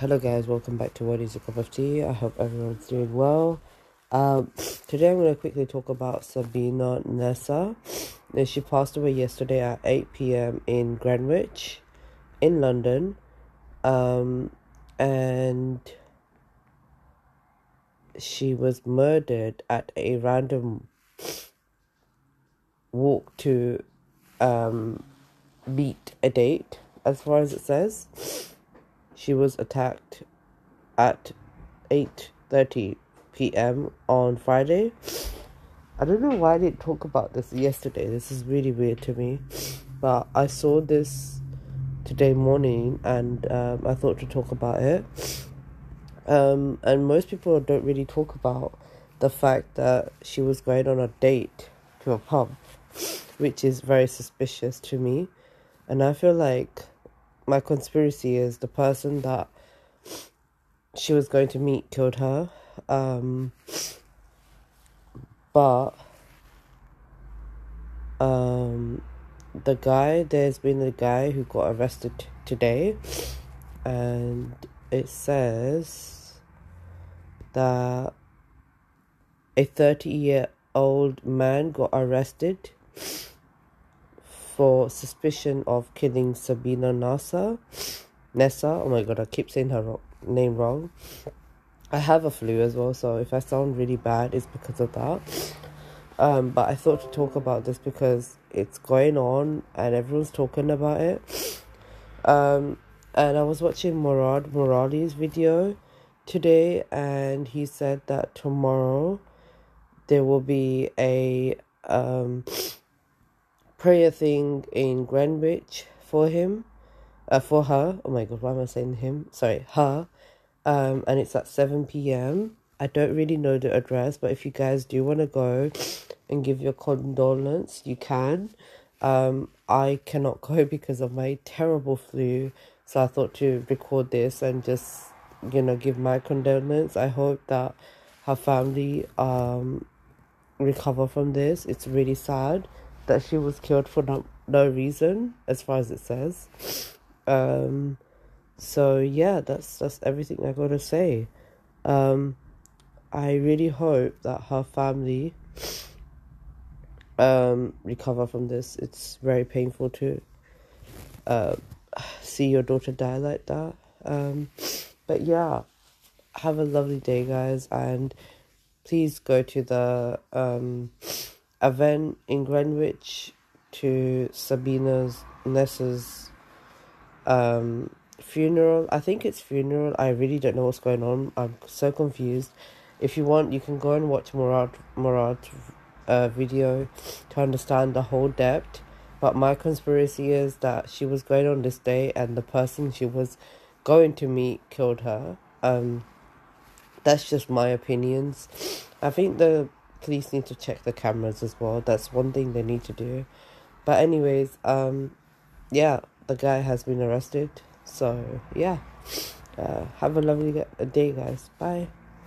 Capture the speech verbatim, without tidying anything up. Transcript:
Hello guys, welcome back to What is a Cup of Tea. I hope everyone's doing well. Um, today I'm going to quickly talk about Sabina Nessa. Now, she passed away yesterday at eight p m in Greenwich, in London. Um, and she was murdered at a random walk to um, meet a date, as far as it says. She was attacked at eight thirty p m on Friday. I don't know why I didn't talk about this yesterday. This is really weird to me. But I saw this today morning and um, I thought to talk about it. Um, and most people don't really talk about the fact that she was going on a date to a pub, which is very suspicious to me. And I feel like my conspiracy is the person that she was going to meet killed her. Um, but um, the guy, there's been a guy who got arrested t- today, and it says that a thirty-year-old man got arrested for suspicion of killing Sabina Nasa. Nessa, oh my god, I keep saying her ro- name wrong. I have a flu as well, so if I sound really bad, it's because of that. Um, but I thought to talk about this because it's going on and everyone's talking about it. Um, and I was watching Murad Murali's video today, and he said that tomorrow there will be a um, prayer thing in Greenwich for him, uh, for her. Oh my god, why am I saying him? Sorry, her. Um, and it's at seven p m I don't really know the address, but if you guys do want to go and give your condolence, you can. Um, I cannot go because of my terrible flu, so I thought to record this and just, you know, give my condolence. I hope that her family um recover from this. It's really sad that she was killed for no, no reason, as far as it says. Um... So yeah, that's that's everything I gotta say. Um, I really hope that her family um recover from this. It's very painful to uh, see your daughter die like that. Um, but yeah, have a lovely day, guys, and please go to the um event in Greenwich to Sabina's Nessa's um. funeral. I think it's funeral. I really don't know what's going on. I'm so confused. If you want, you can go and watch Murad Murad's uh, video to understand the whole depth. But my conspiracy is that she was going on this day and the person she was going to meet killed her. Um, that's just my opinions. I think the police need to check the cameras as well. That's one thing they need to do. But anyways, um, yeah, the guy has been arrested. So, yeah. Uh, have a lovely day, guys. Bye.